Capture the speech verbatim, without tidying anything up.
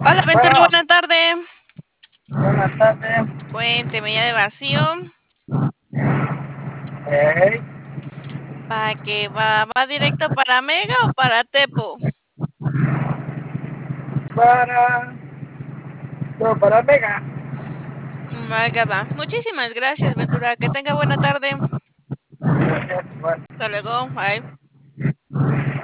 Hola, Ventura, Bueno, buena tarde. buenas tardes. Cuénteme ya de vacío. Hey, ¿Para qué va? ¿Va directo para Mega o para Tepo? para, no, para Mega. Mega va. Muchísimas gracias, Ventura. Que tenga buena tarde. Gracias, igual. Hasta luego. Bye.